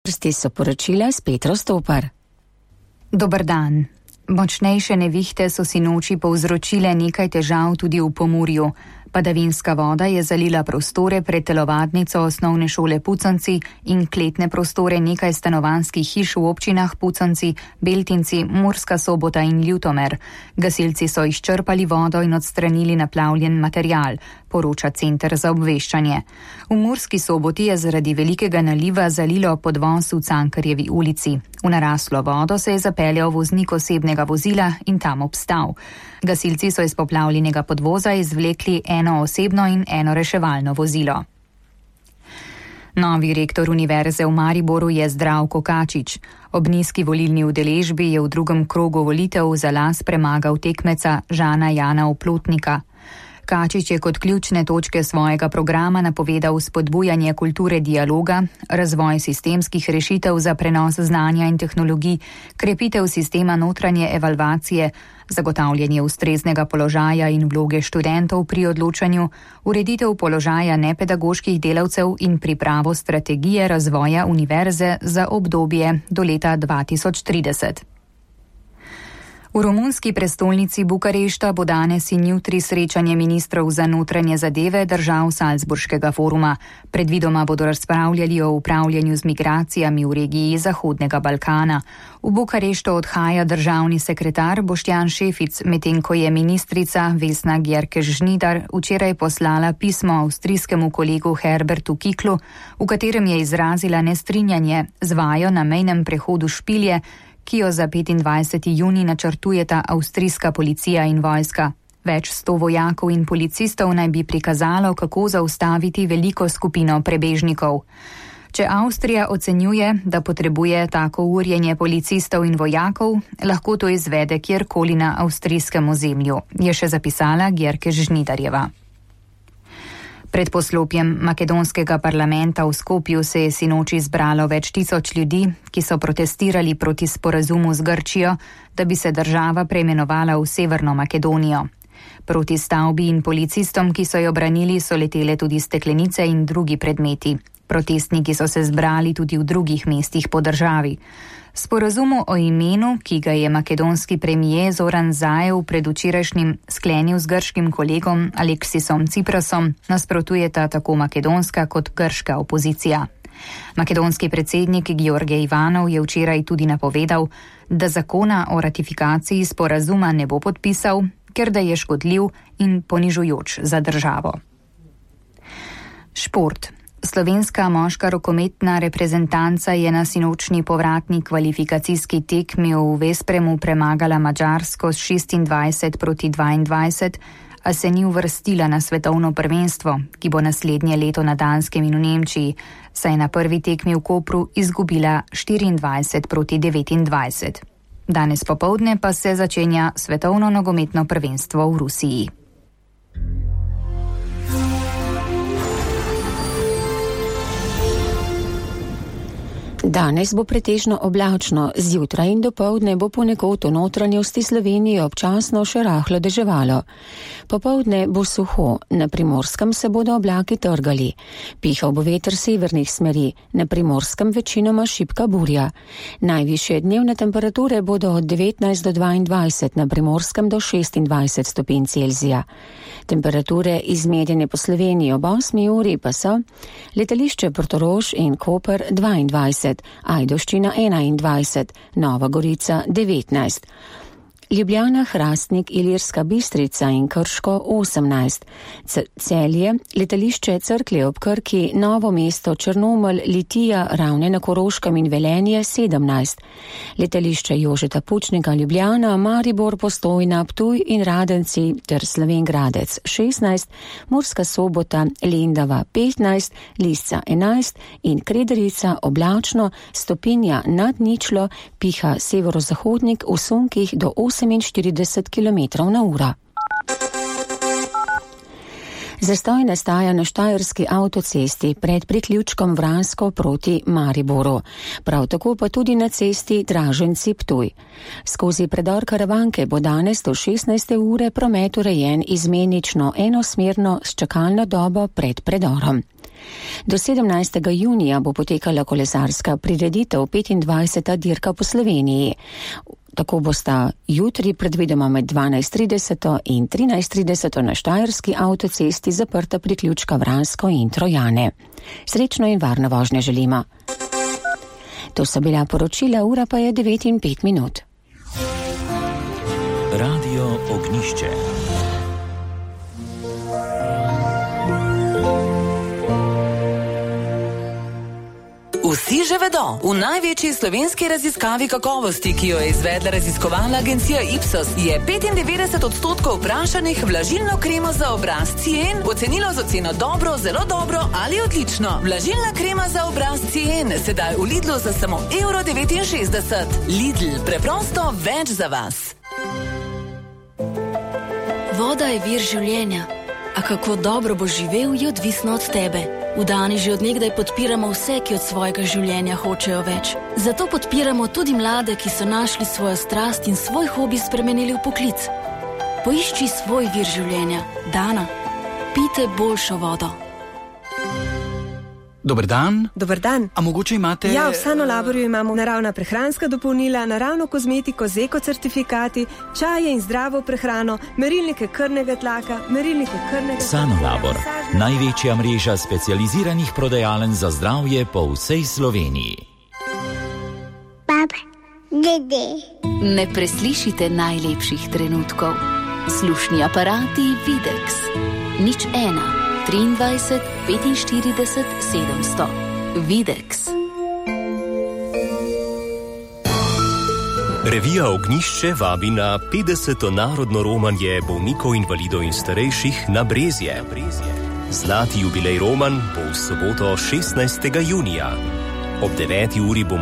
vrsti so poročila s Petro Stopar. Dober dan. Močnejše nevihte so sinoči povzročile nekaj težav tudi v Pomurju. Padavinska voda je zalila prostore pred telovadnico osnovne šole Puconci in kletne prostore nekaj stanovanjskih hiš v občinah Puconci, Beltinci, Murska Sobota in Ljutomer. Gasilci so izčrpali vodo in odstranili naplavljen material, poroča Center za obveščanje. V Murski Soboti je zaradi velikega naliva zalilo podvoz v Cankarjevi ulici. V naraslo vodo se je zapeljal voznik osebnega vozila in tam obstal. Gasilci so iz poplavljenega podvoza izvlekli eno osebno in eno reševalno vozilo. Novi rektor Univerze v Mariboru je Zdravko Kačič. Ob nizki volilni udeležbi je v drugem krogu volitev za las premagal tekmeca Žana Jana Oplotnika. Kačič je kot ključne točke svojega programa napovedal spodbujanje kulture dialoga, razvoj sistemskih rešitev za prenos znanja in tehnologij, krepitev sistema notranje evalvacije, zagotavljanje ustreznega položaja in vloge študentov pri odločanju, ureditev položaja nepedagoških delavcev in pripravo strategije razvoja univerze za obdobje do leta 2030. V romunski prestolnici Bukarešta bo danes in jutri srečanje ministrov za notranje zadeve držav Salzburškega foruma. Predvidoma bodo razpravljali o upravljanju z migracijami v regiji Zahodnega Balkana. V Bukareštu odhaja državni sekretar Boštjan Šefic, medtem ko je ministrica Vesna Györkös-Žnidar včeraj poslala pismo avstrijskemu kolegu Herbertu Kiklu, v katerem je izrazila nestrinjanje z vajo na mejnem prehodu Špilje, ki jo za 25. junij načrtujeta avstrijska policija in vojska. Več 100 vojakov in policistov naj bi prikazalo, kako zaustaviti veliko skupino prebežnikov. Če Avstrija ocenjuje, da potrebuje tako urjenje policistov in vojakov, lahko to izvede kjerkoli na avstrijskem ozemlju, je še zapisala Györkös-Žnidarjeva. Pred poslopjem makedonskega parlamenta v Skopju se je sinoči zbralo več tisoč ljudi, ki so protestirali proti sporazumu z Grčijo, da bi se država preimenovala v Severno Makedonijo. Proti stavbi in policistom, ki so jo branili, so letele tudi steklenice in drugi predmeti. Protestniki so se zbrali tudi v drugih mestih po državi. Sporazumu o imenu, ki ga je makedonski premijer Zoran Zaev predvčerajšnjim sklenil z grškim kolegom Aleksisom Ciprasom, nasprotujeta tako makedonska kot grška opozicija. Makedonski predsednik Georgij Ivanov je včeraj tudi napovedal, da zakona o ratifikaciji sporazuma ne bo podpisal, ker da je škodljiv in ponižujoč za državo. Šport. Slovenska moška rokometna reprezentanca je na sinočni povratni kvalifikacijski tekmi v Vespremu premagala Madžarsko s 26-22, a se ni uvrstila na svetovno prvenstvo, ki bo naslednje leto na Danskem in v Nemčiji, saj je na prvi tekmi v Kopru izgubila 24-29. Danes popoldne pa se začenja svetovno nogometno prvenstvo v Rusiji. Danes bo pretežno oblačno, zjutraj in dopoldne bo ponekod v notranjosti Slovenije občasno še rahlo deževalo. Popoldne bo suho, na Primorskem se bodo oblaki trgali. Pihal bo veter severnih smeri, na Primorskem večinoma šibka burja. Najvišje dnevne temperature bodo od 19 do 22, na Primorskem do 26 stopinj Celzija. Temperature izmerjene po Sloveniji ob 8 uri pa so letališče Portorož in Koper 22, Ajdovščina 21, Nova Gorica 19. Ljubljana, Hrastnik, Ilirska Bistrica in Krško 18, Celje, letališče Cerklje ob Krki, Novo mesto, Črnomelj, Litija, Ravne na Koroškem in Velenje 17, letališče Jožeta Pučnika Ljubljana, Maribor, Postojna, Ptuj in Radenci ter Slovenj Gradec 16, Murska Sobota, Lendava 15, Lisca 11 in Krederica oblačno, stopinja nad ničlo, piha severozahodnik v sunkih do 48 km/h. Zastoj nastaja na Štajerski avtocesti pred priključkom Vransko proti Mariboru. Prav tako pa tudi na cesti Draženci-Ptuj. Skozi predor Karavanke bo danes do 16. ure promet urejen izmenično enosmerno s čakalno dobo pred predorom. Do 17. junija bo potekala kolesarska prireditev 25. dirka po Sloveniji. Tako bosta jutri predvidoma med 12:30 in 13:30 na Štajerski avtocesti zaprta priključka Vransko in Trojane. Srečno in varno vožnjo želimo. To so bila poročila, ura pa je 9:05. Radio Ognišče. Vsi že vedo, v največji slovenski raziskavi kakovosti, ki jo je izvedla raziskovalna agencija Ipsos, je 95% vprašanih vlažilno kremo za obraz Cien ocenilo z oceno dobro, zelo dobro ali odlično. Vlažilna krema za obraz Cien sedaj v Lidlu za samo €69. Lidl, preprosto več za vas. Voda je vir življenja, a kako dobro bo živel, je odvisno od tebe. V Dani že od nekdaj podpiramo vse, ki od svojega življenja hočejo več. Zato podpiramo tudi mlade, ki so našli svojo strast in svoj hobi spremenili v poklic. Poišči svoj vir življenja. Dana, pijte boljšo vodo. Dober dan. Dober dan. A mogoče imate... Ja, v Sanolaborju imamo naravna prehranska dopolnila, naravno kozmetiko z ekocertifikati, čaje in zdravo prehrano, merilnike krvnega tlaka, merilnike krvnega... Sanolabor, največja mreža specializiranih prodajaln za zdravje po vsej Sloveniji. Baba, dede. Ne preslišite najlepših trenutkov. Slušni aparati Videx. 01 23 45 700. Videx. Revija Ognjišče vabi na 50. narodno romanje bolnikov, invalidov in starejših na Brezje. Zlati jubilej roman bo v soboto 16. junija. Ob 9. uri bomo